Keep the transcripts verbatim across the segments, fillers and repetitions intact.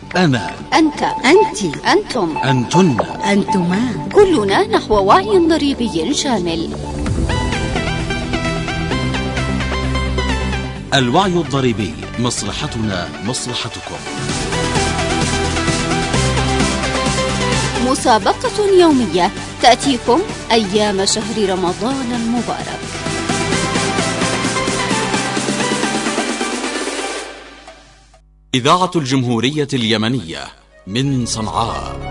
أنا، أنت، أنت، أنتم، أنتن، أنتما، كلنا نحو وعي ضريبي شامل. الوعي الضريبي، مصلحتنا مصلحتكم. مسابقة يومية تأتيكم أيام شهر رمضان المبارك. إذاعة الجمهورية اليمنية من صنعاء.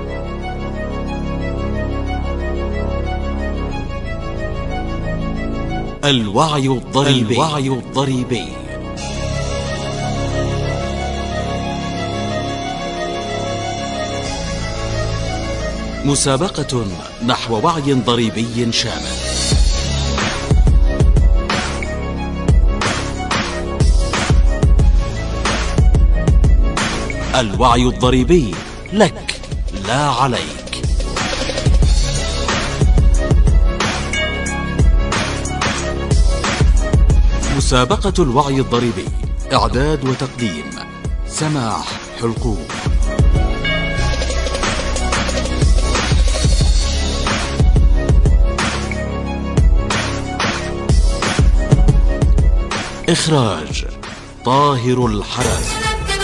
الوعي الضريبي. الوعي الضريبي. مسابقة نحو وعي ضريبي شامل. الوعي الضريبي لك لا عليك. مسابقة الوعي الضريبي، إعداد وتقديم سماح حلقوم. إخراج طاهر الحرازي.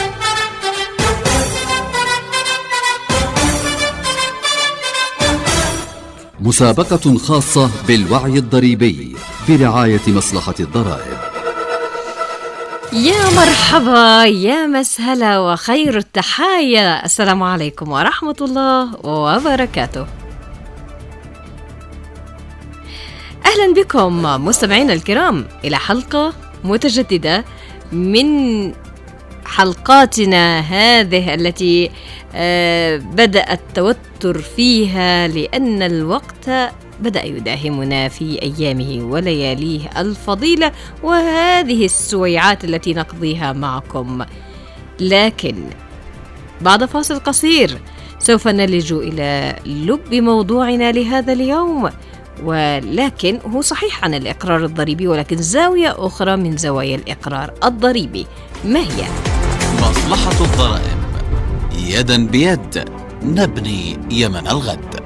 مسابقة خاصة بالوعي الضريبي برعاية مصلحة الضرائب. يا مرحبا، يا مسهلا وخير التحايا. السلام عليكم ورحمة الله وبركاته. أهلا بكم مستمعينا الكرام إلى حلقة متجددة من حلقاتنا هذه التي بدأ التوتر فيها لأن الوقت بدأ يداهمنا في أيامه ولياليه الفضيلة وهذه السويعات التي نقضيها معكم. لكن بعد فاصل قصير سوف نلج إلى لب موضوعنا لهذا اليوم، ولكن هو صحيح عن الإقرار الضريبي ولكن زاوية أخرى من زوايا الإقرار الضريبي. ما هي؟ مصلحة الضرائب، يدا بيد نبني يمن الغد.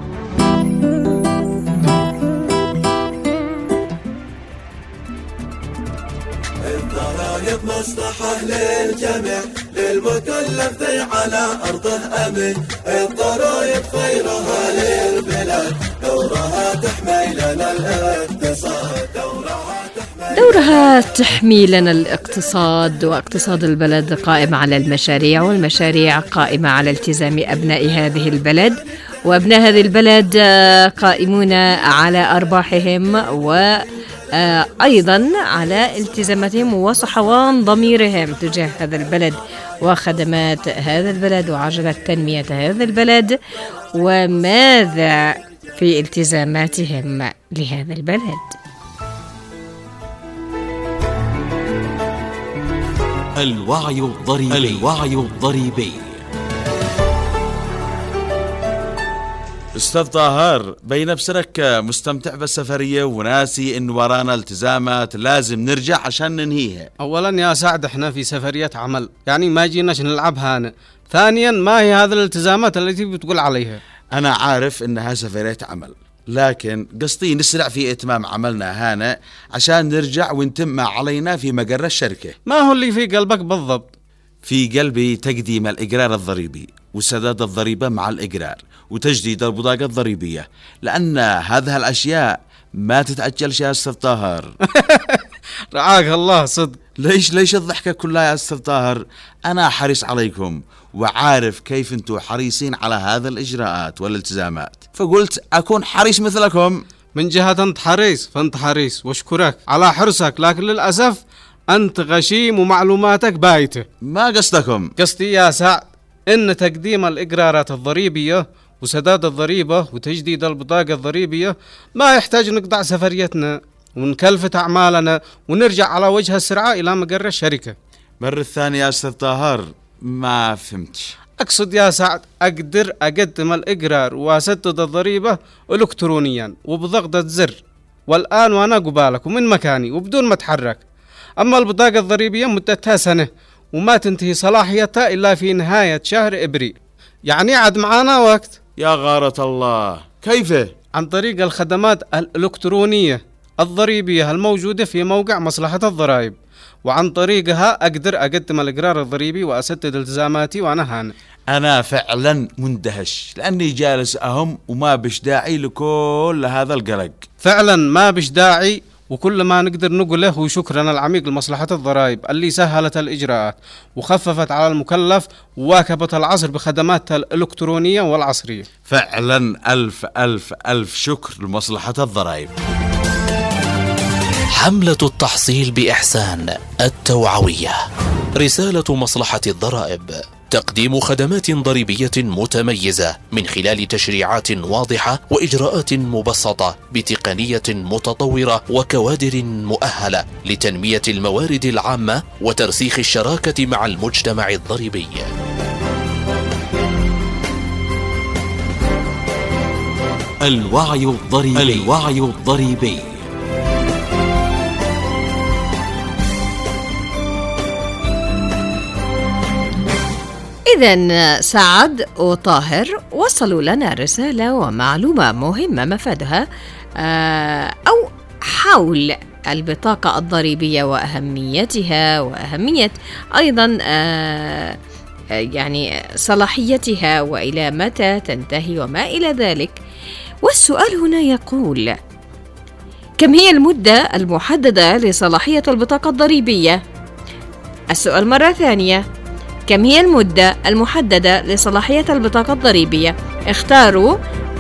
الضرائب مصلحة للجميع، للمكلف ذي على أرضه أمن. الضرائب خيرها للبلاد، دورها تحمي لنا الاقتصاد. دورها تحمي لنا الاقتصاد، واقتصاد البلد قائم على المشاريع، والمشاريع قائمة على التزام أبناء هذه البلد، وأبناء هذه البلد قائمون على أرباحهم وأيضا على التزاماتهم وصحوان ضميرهم تجاه هذا البلد وخدمات هذا البلد وعجلة تنمية هذا البلد، وماذا في التزاماتهم لهذا البلد. الوعي الضريبي. الوعي الضريبي. أستاذ طاهر، بين بسرك مستمتع بالسفرية وناسي إن ورانا التزامات لازم نرجع عشان ننهيها. أولا يا سعد، احنا في سفرية عمل، يعني ما جيناش نلعب هنا. ثانيا، ما هي هذه الالتزامات التي بتقول عليها؟ أنا عارف إنها سفرية عمل، لكن قصدي نسرع في إتمام عملنا هنا عشان نرجع ونتم ما علينا في مقر الشركة. ما هو اللي في قلبك بالضبط؟ في قلبي تقديم الإقرار الضريبي وسداد الضريبة مع الإقرار وتجديد البطاقة الضريبية، لأن هذه الأشياء ما تتأجلش يا أستاذ طاهر. رعاك الله. صدق. ليش ليش الضحكة كلها يا أستاذ طاهر؟ أنا حريص عليكم وعارف كيف أنتوا حريصين على هذا الإجراءات والالتزامات، فقلت أكون حريص مثلكم. من جهة أنت حريص فأنت حريص، واشكرك على حرصك، لكن للأسف أنت غشيم ومعلوماتك بايتة. ما قصدكم؟ قصدي يا سعد إن تقديم الإقرارات الضريبية وسداد الضريبة وتجديد البطاقة الضريبية ما يحتاج نقطع سفريتنا ونكلفت أعمالنا ونرجع على وجه السرعة إلى مقر الشركة. مرة الثانية يا أستاذ طاهر ما فهمتش. أقصد يا سعد أقدر أقدم الإقرار وأسدد الضريبة إلكترونيا وبضغطة زر، والآن وأنا قبالك ومن مكاني وبدون ما أتحرك. أما البطاقة الضريبية مدتها سنة وما تنتهي صلاحيتها إلا في نهاية شهر إبريل، يعني عاد معانا وقت. يا غارة الله، كيف؟ عن طريق الخدمات الإلكترونية الضريبية الموجودة في موقع مصلحة الضرائب، وعن طريقها أقدر أقدم الإقرار الضريبي وأسدد التزاماتي وأنا هانئ. أنا فعلا مندهش لأني جالس أهم وما بش داعي لكل هذا القلق. فعلا ما بش داعي، وكل ما نقدر نقوله هو شكرنا العميق لمصلحة الضرائب اللي سهلت الإجراءات وخففت على المكلف وواكبت العصر بخدماتها الإلكترونية والعصرية. فعلا ألف ألف ألف شكر لمصلحة الضرائب. حملة التحصيل بإحسان التوعوية. رسالة مصلحة الضرائب: تقديم خدمات ضريبية متميزة من خلال تشريعات واضحة وإجراءات مبسطة بتقنية متطورة وكوادر مؤهلة لتنمية الموارد العامة وترسيخ الشراكة مع المجتمع الضريبي. الوعي الضريبي. الوعي الضريبي. إذن سعد وطاهر وصلوا لنا رسالة ومعلومة مهمة مفادها أو حول البطاقة الضريبية وأهميتها، وأهمية أيضا يعني صلاحيتها وإلى متى تنتهي وما إلى ذلك. والسؤال هنا يقول: كم هي المدة المحددة لصلاحية البطاقة الضريبية؟ السؤال مرة ثانية: كم هي المدة المحددة لصلاحية البطاقة الضريبية؟ اختاروا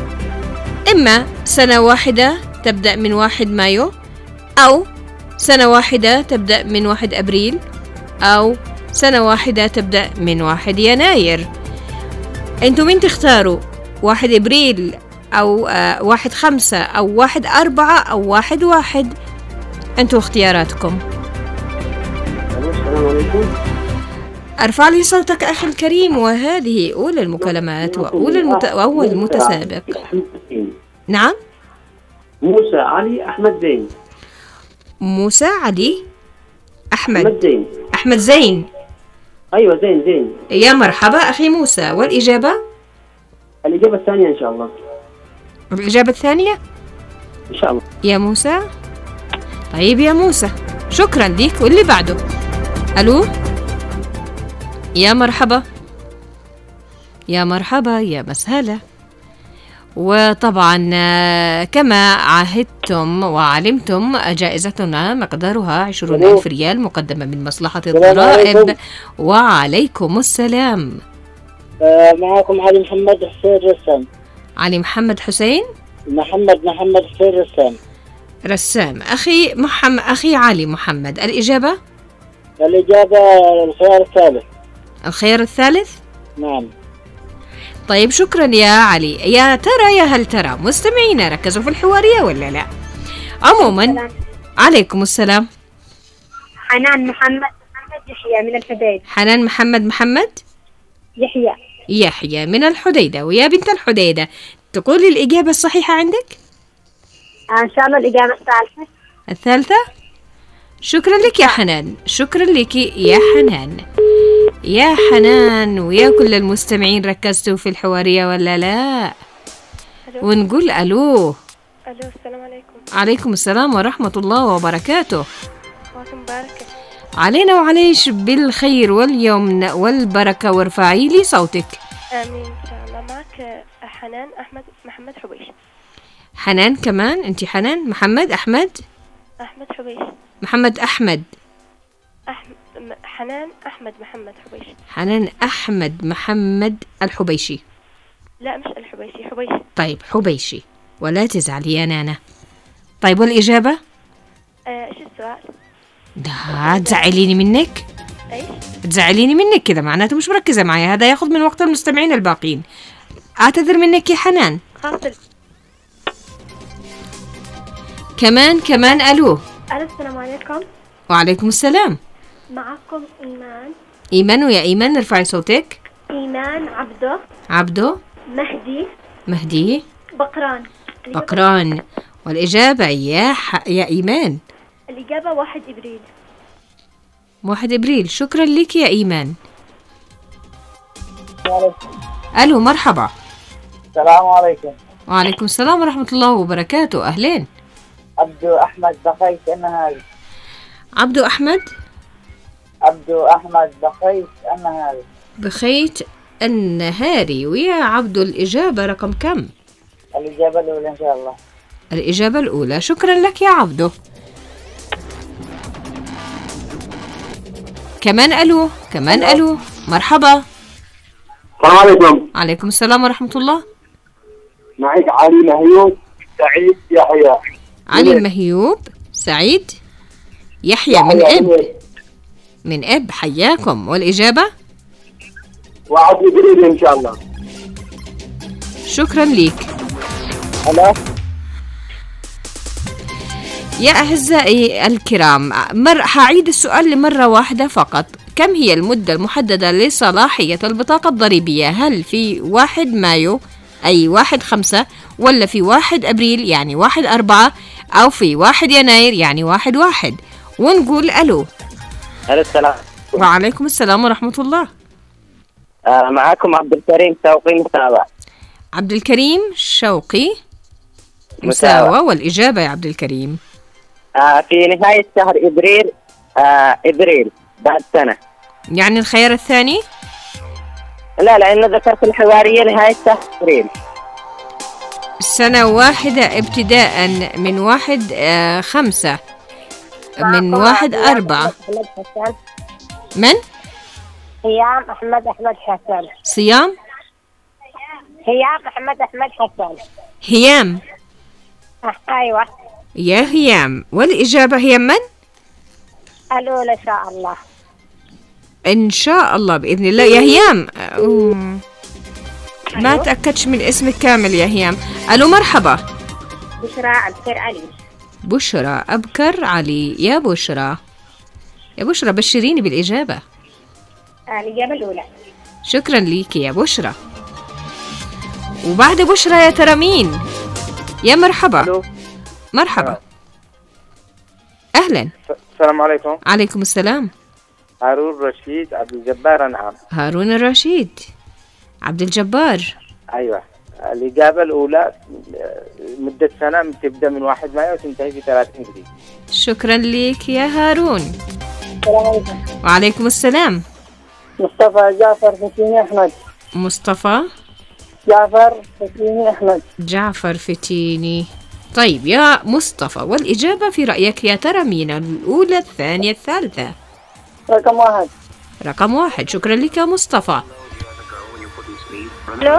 إما سنة واحدة تبدأ من واحد مايو، أو سنة واحدة تبدأ من واحد أبريل، أو سنة واحدة تبدأ من واحد يناير. أنتم مين تختاروا؟ واحد أبريل أو آه واحد خمسة أو واحد أربعة أو واحد واحد؟ أنتم اختياراتكم. السلام عليكم. ارفع لي صوتك أخي الكريم، وهذه أولى المكالمات وأولى المت... وأول المتسابق. نعم. موسى علي أحمد زين. موسى علي أحمد أحمد زين. أحمد زين. أيوة زين زين. يا مرحبا أخي موسى. والإجابة؟ الإجابة الثانية إن شاء الله. الإجابة الثانية إن شاء الله يا موسى. طيب يا موسى، شكرا ليك. واللي بعده. ألو. يا مرحبا يا مرحبا يا مسهلا. وطبعا كما عهدتم وعلمتم جائزتنا مقدارها عشرون ألف ريال مقدمة من مصلحة الضرائب. وعليكم السلام. آه معكم علي محمد حسين رسام. علي محمد حسين محمد محمد حسين رسام. رسام. أخي محمد أخي علي محمد، الإجابة؟ الإجابة الخيار الثالث. الخيار الثالث؟ نعم. طيب شكرا يا علي. يا ترى يا هل ترى مستمعينا ركزوا في الحوارية ولا لا؟ عموما السلام. عليكم السلام. حنان محمد محمد يحيى من الحديدة. حنان محمد محمد يحيى يحيى من الحديدة. ويا بنت الحديدة، تقولي الإجابة الصحيحة عندك؟ إن شاء الله الإجابة الثالثة. الثالثة؟ شكرا لك يا حنان، شكرا لك يا حنان. يا حنان ويا كل المستمعين، ركزتوا في الحوارية ولا لا؟ ألو. ونقول ألو. ألو السلام عليكم. عليكم السلام ورحمة الله وبركاته. وعليكم بركة. علينا وعليش بالخير واليمن والبركة. وارفعي لي صوتك. آمين إن شاء الله. معك حنان أحمد محمد حبيش. حنان كمان؟ أنت حنان محمد أحمد؟ أحمد حبيش. محمد أحمد. أحمد حنان أحمد محمد حبيش. حنان أحمد محمد الحبيشي. لا مش الحبيشي، حبيشي. طيب حبيشي، ولا تزعلي يا نانا. طيب والإجابة؟ آه شو السؤال؟ لا تزعليني منك. ايش؟ تزعليني منك كذا معناته مش مركزة معي، هذا ياخذ من وقت المستمعين الباقين. أعتذر منك يا حنان. خاطر. كمان كمان. ألو. ألو السلام عليكم. وعليكم السلام. معكم إيمان. إيمان. ويا إيمان ارفعي صوتك. إيمان عبده. عبده. مهدي. مهدي. بقران. بقران. والإجابة يا ح... يا إيمان. الإجابة واحد إبريل. واحد إبريل. شكرا لك يا إيمان. ألو مرحبا. السلام عليكم. وعليكم السلام ورحمة الله وبركاته. أهلين. عبدو أحمد بخيت النهاري. عبدو أحمد عبدو أحمد بخيت النهاري. بخيت النهاري. ويا عبدو الإجابة رقم كم؟ الإجابة الأولى إن شاء الله. الإجابة الأولى. شكرا لك يا عبدو. كمان ألو كمان ألو مرحبا. السلام عليكم. عليكم السلام ورحمة الله. معك علي مهيوب سعيد يحيى. علي مهيوب سعيد يحيى من أب من أب. حياكم. والإجابة واحد إبريل إن شاء الله. شكرا ليك. هلا. يا أعزائي الكرام، مر هعيد السؤال لمرة واحدة فقط. كم هي المدة المحددة لصلاحية البطاقة الضريبية؟ هل في واحد مايو أي واحد خمسة، ولا في واحد أبريل يعني واحد أربعة، أو في واحد يناير يعني واحد واحد؟ ونقول ألو. ألو السلام. وعليكم السلام ورحمة الله. آه معكم عبد الكريم شوقي مساوى. عبد الكريم شوقي مساوى. مساوى. والإجابة يا عبد الكريم؟ آه في نهاية شهر إبريل. آه إبريل بعد سنة. يعني الخيار الثاني؟ لا لأنه ذكرت الحوارية نهاية شهر إبريل. سنة واحدة ابتداء من واحد آه خمسة من واحد أربعة. من؟ هيام أحمد أحمد حسن. صيام؟ هيام أحمد أحمد حسن. هيام. أه أيوة. يا هيام. والإجابة هي من؟ الأولى إن شاء الله. إن شاء الله بإذن الله. يا هيام أوه. ما تأكدش من اسمك كامل يا هيام. ألو مرحبا. بشرى أبكر علي. بشرى أبكر علي. يا بشرى يا بشرى بشريني بالإجابة. الإجابة الأولى. شكرا ليك يا بشرى. وبعد بشرى يا ترى مين؟ يا مرحبا. ألو. مرحبا. أهلا. السلام عليكم. عليكم السلام. هارون رشيد عبد الجبار. نعم. هارون الرشيد عبد الجبار. أيوة. الإجابة الأولى مدة سنة تبدأ من واحد مايو وتنتهي في ثلاثين إبريل. شكرا لك يا هارون. السلام عليكم. وعليكم السلام. مصطفى جعفر فتيني أحمد. مصطفى جعفر فتيني أحمد. جعفر فتيني. طيب يا مصطفى، والإجابة في رأيك يا ترى مين؟ الأولى الثانية الثالثة؟ رقم واحد. رقم واحد. شكرا لك يا مصطفى. ألو.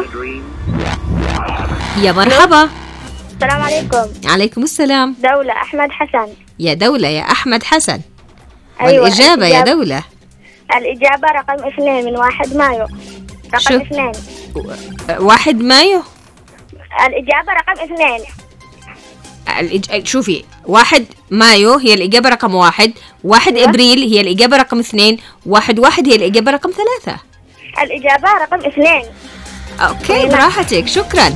يا مرحبا. السلام عليكم. عليكم السلام. دولة أحمد حسن. يا دولة يا أحمد حسن. أيوة. والإجابة يا دولة؟ الإجابة رقم اثنين من واحد مايو. رقم شو؟ اثنين. واحد مايو. الإجابة رقم اثنين. الإج... شوفي، واحد مايو هي الإجابة رقم واحد، واحد أيوة. إبريل هي الإجابة رقم اثنين، واحد واحد هي الإجابة رقم ثلاثة. الإجابة رقم اثنين. أوكي براحتك. شكرا.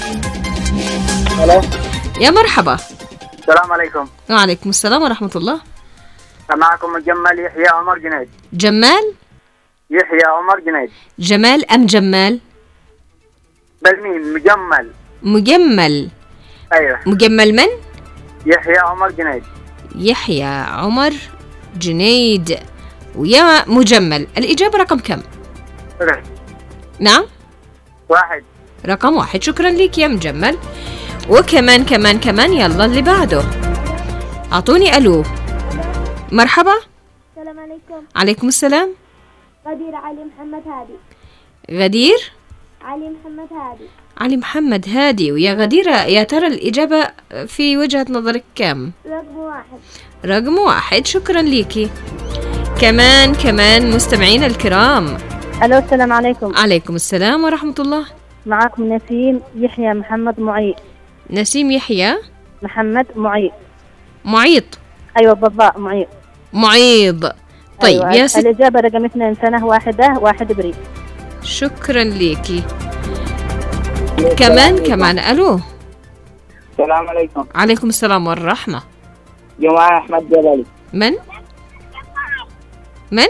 هلا. يا مرحبا. السلام عليكم. وعليكم السلام ورحمة الله. معكم مجمل يحيى عمر جنيد. جمال يحيى عمر جنيد. جمال أم جمال؟ بالميم. مجمل. مجمل. أيوة. مجمل من؟ يحيى عمر جنيد. يحيى عمر جنيد. ويا مجمل، الإجابة رقم كم؟ واحد. نعم؟ واحد. رقم واحد. شكرا لك يا مجمل. وكمان كمان كمان يلا اللي بعده. أعطوني ألو. مرحبا. السلام عليكم. عليكم السلام. غدير علي محمد هادي. غدير علي محمد هادي. علي محمد هادي. ويا غديرة يا ترى الإجابة في وجهة نظرك كم؟ رقم واحد. رقم واحد. شكرا ليكي. كمان كمان مستمعين الكرام. ألو السلام عليكم. عليكم السلام ورحمة الله. معكم نسيم يحيى محمد معيط. نسيم يحيى محمد معيط. معيط. أيوة بالضبط معيط. معيض. طيب أيوة. يا ست. الإجابة رقم اثنين سنة واحدة واحد إبريل. شكرا ليكي. كمان كمان ألو. السلام عليكم. عليكم السلام والرحمة. جماعة أحمد جبالي. من؟ من؟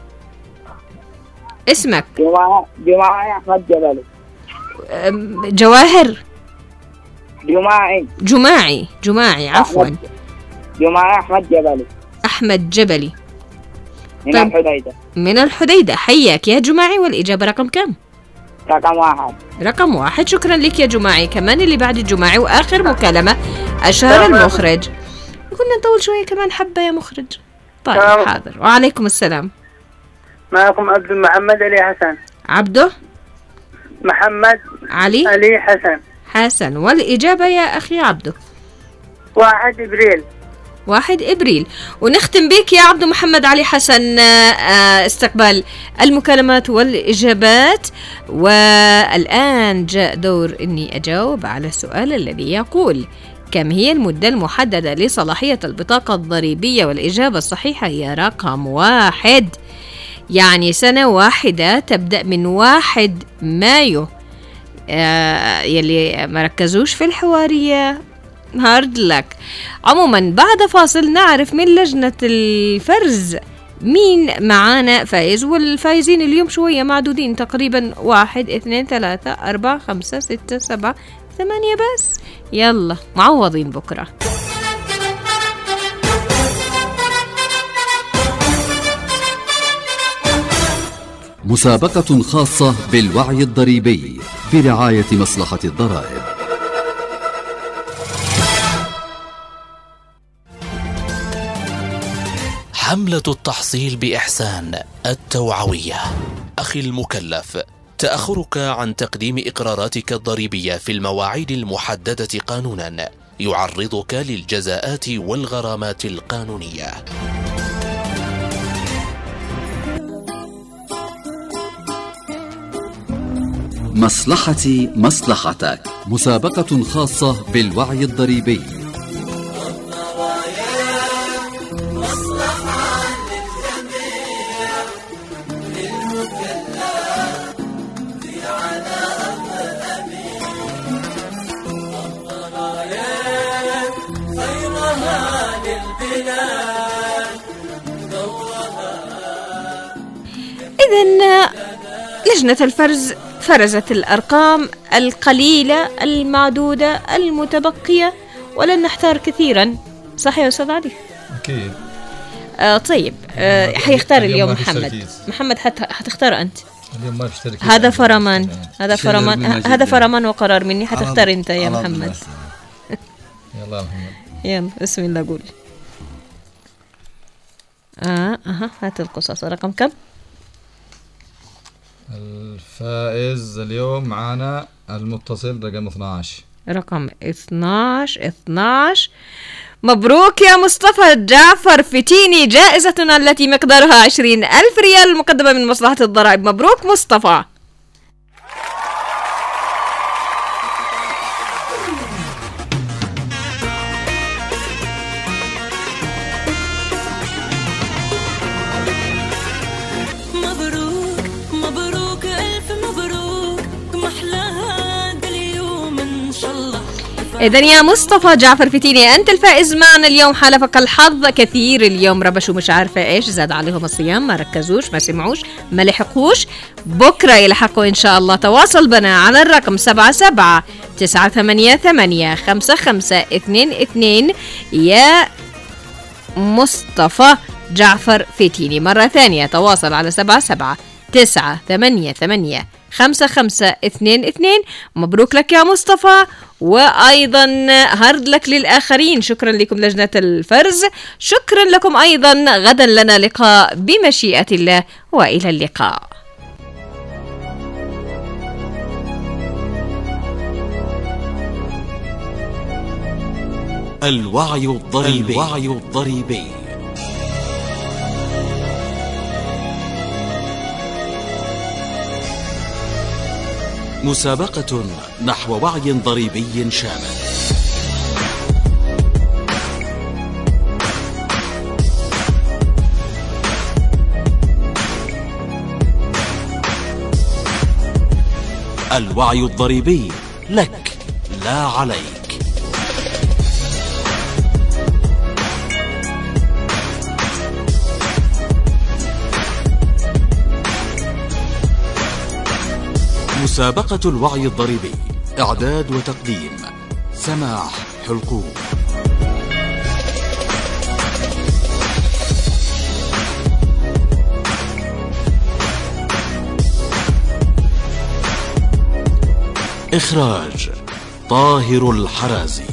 اسمك؟ جماعة جماعة أحمد جبلي. جواهر؟ جماعي. جماعي جماعي عفوا. جماعة أحمد جبلي. أحمد جبلي من طيب. الحديدة. من الحديدة. حياك يا جماعي. والإجابة رقم كم؟ رقم واحد. رقم واحد. شكرا لك يا جماعي. كمان اللي بعد الجماعي وآخر مكالمة أشهر المخرج. كنا نطول شوية كمان حبة يا مخرج. طيب حاضر. وعليكم السلام. معكم عبد محمد علي حسن. عبده محمد علي علي حسن. حسن. والإجابة يا أخي عبده؟ واحد إبريل. واحد إبريل. ونختم بك يا عبد محمد علي حسن استقبال المكالمات والإجابات. والآن جاء دور إني أجاوب على السؤال الذي يقول: كم هي المدة المحددة لصلاحية البطاقة الضريبية؟ والإجابة الصحيحة هي رقم واحد، يعني سنة واحدة تبدأ من واحد مايو. آه يلي ما ركزوش في الحوارية هارد لك. عموما بعد فاصل نعرف من لجنة الفرز مين معانا فايز، والفايزين اليوم شوية معدودين، تقريبا واحد اثنين ثلاثة أربعة خمسة ستة سبعة ثمانية بس. يلا معوضين بكرة. مسابقة خاصة بالوعي الضريبي برعاية مصلحة الضرائب. حملة التحصيل بإحسان التوعوية. أخي المكلف، تأخرك عن تقديم إقراراتك الضريبية في المواعيد المحددة قانونا يعرضك للجزاءات والغرامات القانونية. مصلحتي مصلحتك، مسابقة خاصة بالوعي الضريبي. إذن لجنة الفرز فرزت الأرقام القليلة المعدودة المتبقية، ولن نحتار كثيرا. صح يا أستاذ علي؟ أكيد. آه طيب آه حيختار اليوم محمد. محمد حتختار أنت اليوم. ما اشترك. هذا فرمان هذا فرمان هذا فرمان وقرار مني. حتختار أنت يا محمد. يلا محمد. يلا بسم الله قول. آه أها هات القصص. رقم كم؟ الفائز اليوم معنا المتصل رقم اثناشر. رقم اثناشر اثناشر. مبروك يا مصطفى جعفر فتيني، جائزتنا التي مقدارها عشرين ألف ريال مقدمة من مصلحة الضرائب. مبروك مصطفى. إذن يا مصطفى جعفر فتيني أنت الفائز معنا اليوم. حالفك الحظ كثير اليوم. ربشوا مش عارفة إيش، زاد عليهم الصيام، ما ركزوش، ما سمعوش، ما لحقوش. بكرة يلحقوا إن شاء الله. تواصل بنا على الرقم سبعة سبعة تسعة ثمانية ثمانية خمسة خمسة اثنين اثنين يا مصطفى جعفر فتيني. مرة ثانية تواصل على سبعة سبعة تسعة ثمانية ثمانية خمسة خمسة اثنين اثنين. مبروك لك يا مصطفى، وأيضا هارد لك للآخرين. شكرا لكم لجنة الفرز، شكرا لكم أيضا. غدا لنا لقاء بمشيئة الله، وإلى اللقاء. الوعي الضريبي. الوعي الضريبي. مسابقة نحو وعي ضريبي شامل. الوعي الضريبي لك لا عليك. مسابقة الوعي الضريبي، إعداد وتقديم سماح حلقوم. إخراج طاهر الحرازي.